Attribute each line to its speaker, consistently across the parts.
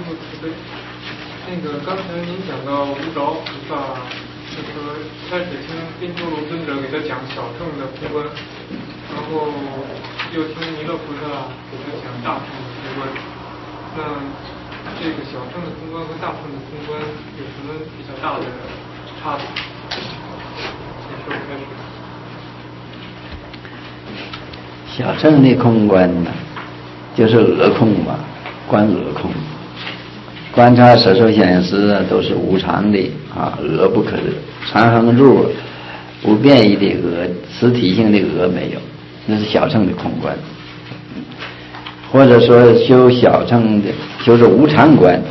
Speaker 1: 部慈悲。刚才您讲到无着菩萨，开始听宾陀罗尊者给他讲小乘的空观，然后又听弥勒菩萨给他讲大乘的空观。那这个小乘的空观和大乘的空观有什么比较大的差别？请说开始。
Speaker 2: 小乘的空观呢，就是俄空嘛，观俄空。观察色受想行识都是无常的啊，俄不可得，常恒入不变异的俄，实体性的俄没有，那是小乘的空观。或者说修小乘的就是无常观，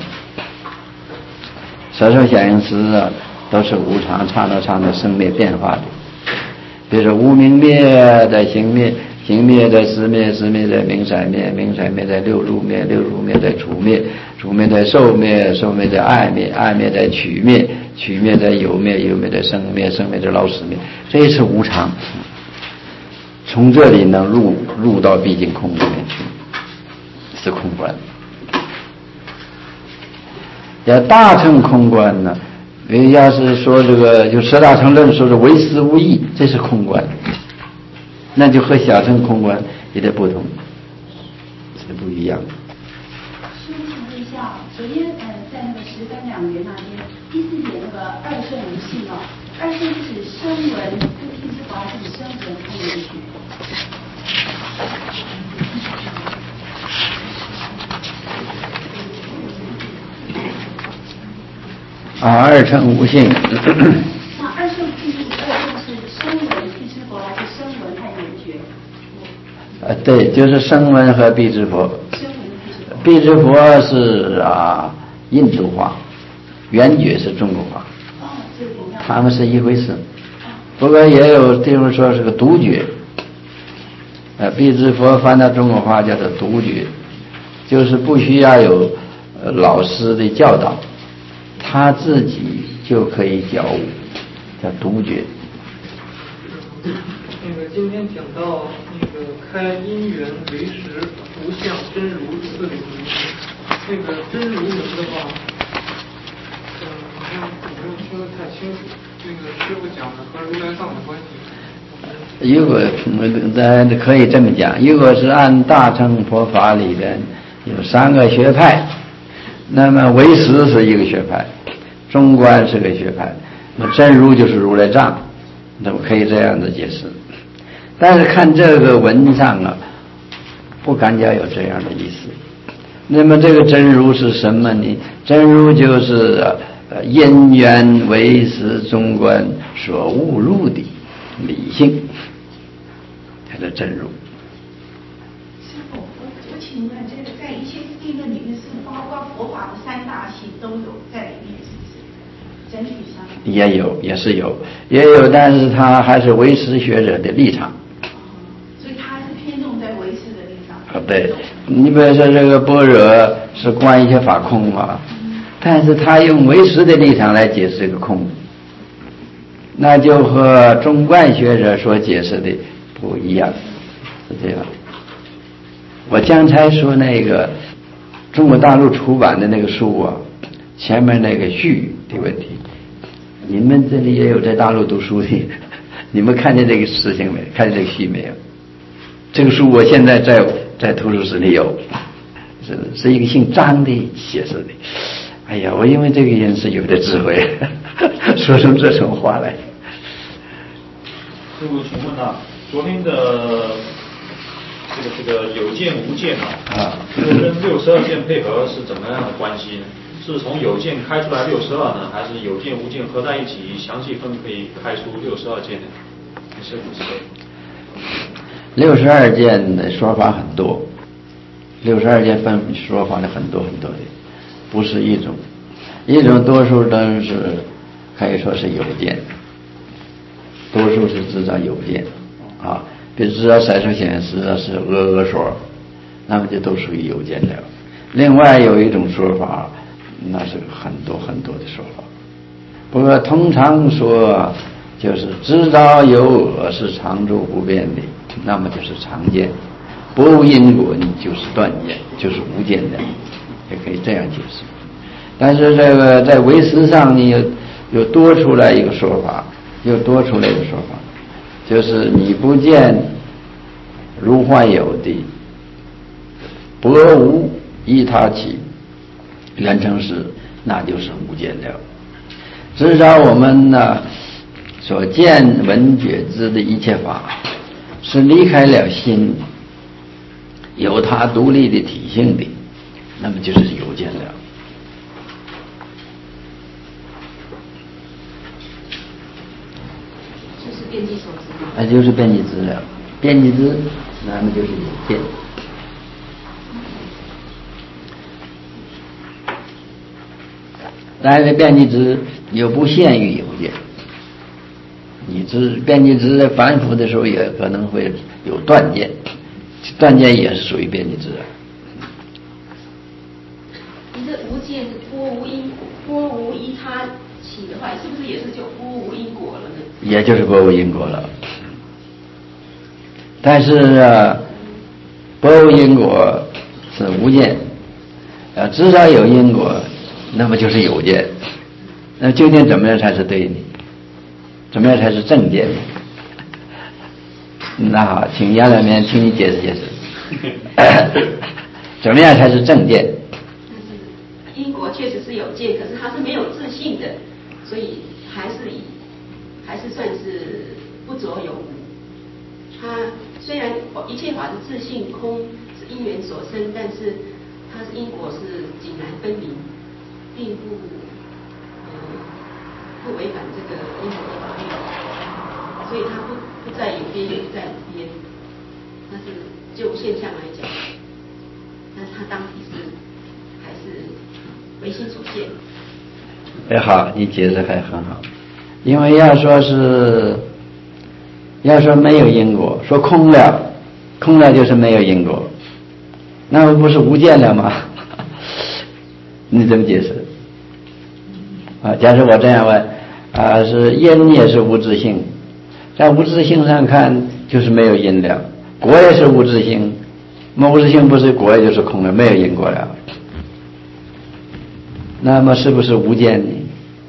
Speaker 2: 色受想行识都是无常，刹那刹那生灭变化的。比如说无明灭的行灭，行灭在识灭，识灭在名色灭，名色灭在六入灭，六入灭在处灭，处灭在受灭，受灭在爱灭，爱灭在取灭，取灭在有灭，有灭在生灭，生灭在老死灭，这是无常。从这里能入到毕竟空里面去，是空观。要大乘空观呢，要是说这个就十大乘论说是唯识无异，这是空观，那就和小乘空观有点不同，是不一样的。
Speaker 3: 师父请问一下，昨天在那个十分两缘那边第四节那个二圣无性哦，二圣是指声闻不听之法，还是声闻看缘觉？
Speaker 2: 二乘无性。
Speaker 3: 那二圣是声闻辟支佛，还是声闻看缘觉？
Speaker 2: 对，就是声闻和辟支佛。辟支佛是印度话，缘觉是中国话，他们是一回事。不过也有地方说是个独觉，辟支佛翻到中国话叫做独觉，就是不需要有老师的教导，他自己就可以觉悟，叫独觉。
Speaker 1: 今天讲到开因缘为实无相真如四领门，真如门的话，好像没有听得太清楚。师父讲的和如来藏的关系。
Speaker 2: 如果咱可以这么讲，如果是按大乘佛法里边有三个学派，那么唯识是一个学派，中观是个学派，那么真如就是如来藏，那么可以这样的解释。但是看这个文上不感觉有这样的意思。那么这个真如是什么呢？真如就是因缘唯识中观所悟入的理性，它叫真如。
Speaker 4: 师父，我请问这个在一切定论里面是包括佛法的三大性都有在里面，是不是？整体上
Speaker 2: 也有，也是有，也有，但是它还是唯识学者的立场。
Speaker 4: 所以他是偏重在唯识的立场。
Speaker 2: 对，你比如说这个般若是观一切法空嘛，但是他用唯识的立场来解释这个空，那就和中观学者所解释的不一样，是这样。我刚才说那个中国大陆出版的那个书前面那个序的问题，你们这里也有在大陆读书的，你们看见这个事情没？看见这个序没有？这个书我现在在图书室里有，是一个姓张的写成的。哎呀，我因为这个人是有点智慧，说出这种话来。
Speaker 5: 师父，请问昨天的这个有见无见这个跟62见配合是怎么样的关系呢？是从有见开出来62呢，还是有见无见合在一起详细分可以开出62见呢？师父慈悲。
Speaker 2: 62见的说法很多，62见分说法的很多很多的，不是一种，一种多数都是可以说是有见，多数是知道有见比如知道色受想行识是阿说，那么就都属于有见的了。另外有一种说法，那是很多很多的说法，不过通常说就是知道有我是常住不变的，那么就是常见，不无因果就是断见，就是无见的，也可以这这样解释。但是这个在唯识上呢，又多出来一个说法，就是你不见如幻有的薄无依他起，缘成实，那就是无间了。至少我们呢所见闻觉知的一切法，是离开了心，有它独立的体性的，那么就是有见了。
Speaker 3: 就是遍计所知嘛。
Speaker 2: 就是遍计知了，遍计知，那么就是有见。但是遍计知又不限于有见，你遍计知在反复的时候也可能会有断见，断见也是属于遍计知。
Speaker 3: 你这无见波无依他起的话，是不是也是就波无因果了呢？
Speaker 2: 也就是波无因果了。但是波无因果是无见，至少有因果，那么就是有见。那究竟怎么样才是对的？怎么样才是正见？那好，请杨两面，请你解释解释。怎么样才是正见？
Speaker 3: 但是因果确实是有见，可是它是没有自信的，所以还是算是不着有无。它虽然一切法是自性空，是因缘所生，但是它是因果是井然分明，并不违反这个因果的法律，所以它不在有边，也不在无边。但是就现象来讲，但是它当体还是唯心所现。
Speaker 2: 好，你解释还很好。因为要说没有因果，说空了就是没有因果，那么不是无见了吗？你怎么解释？假设我这样问，是因也是无自性，在无自性上看就是没有因了，果也是无自性，无自性不是果也就是空了，没有因果了，那么是不是无间呢？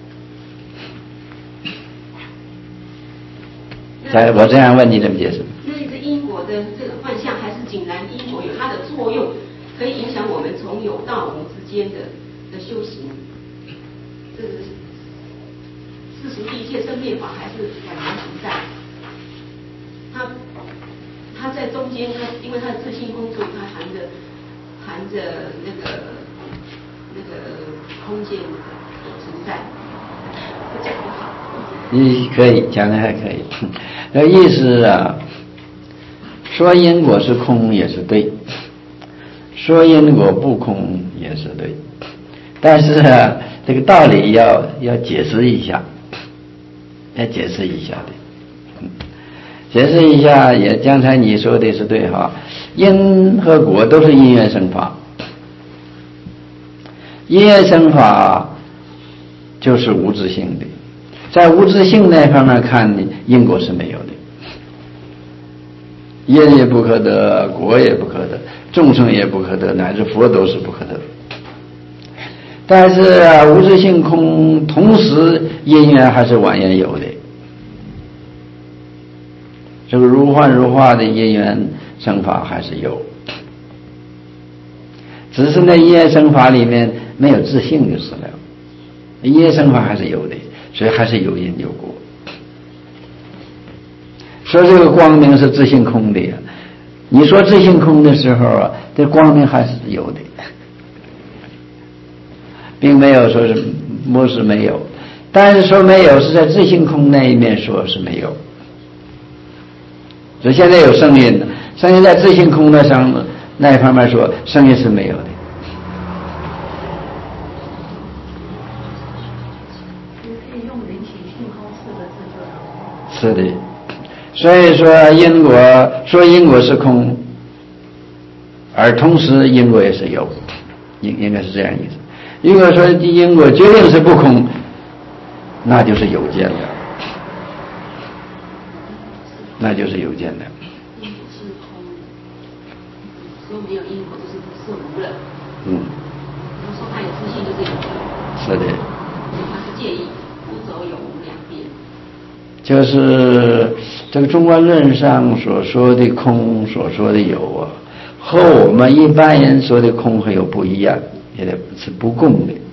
Speaker 2: 我这样问你怎么解释？
Speaker 3: 那这因果的这个幻象还是井然，因果有它的作用，可以影响我们从有到无之间的修行。这个世俗的一切生灭法还是俨然存在。它在中间，因为它的自性空，所以它含着那个空间存在。我讲不好。
Speaker 2: 你可以讲的还可以，那意思说因果是空也是对，说因果不空也是对，但是这个道理要解释一下，的，解释一下也刚才你说的是对哈，因和果都是因缘生法，因缘生法就是无自性的。在无自性那方面看呢，因果是没有的，因也不可得，果也不可得，众生也不可得，乃至佛都是不可得。但是无自性空，同时因缘还是完全有的。这个如幻如化的因缘生法还是有，只是那因缘生法里面没有自性就是了，因缘生法还是有的。所以还是有因有果。说这个光明是自性空的呀，你说自性空的时候这光明还是有的，并没有说是不是没有，但是说没有是在自性空那一面说是没有。所以现在有声音，声音在自性空的上那一方面说，声音是没有的。是的，所以说因果是空，而同时因果也是有，应该是这样意思。如果说因果决定是不空，那就是有见了，那就是有见了。
Speaker 3: 因果是空，说没有因果就是无了。
Speaker 2: 嗯。
Speaker 3: 比如说
Speaker 2: 是的。
Speaker 3: 他是介意无着有无两边。
Speaker 2: 就是这个中观论上所说的空，所说的有啊，和我们一般人说的空和有不一样，也是不共的。